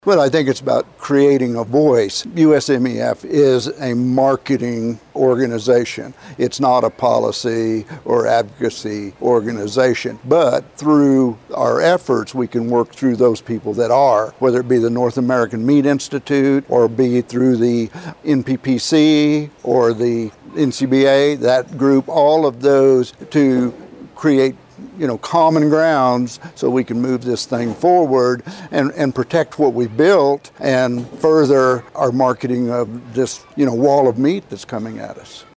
Well, I think it's about creating a voice. USMEF is a marketing organization. It's not a policy or advocacy organization. But through our efforts, we can work through those people that are, whether it be the North American Meat Institute or be through the NPPC or the NCBA, that group, all of those to create common grounds so we can move this thing forward and protect what we built and further our marketing of this, wall of meat that's coming at us.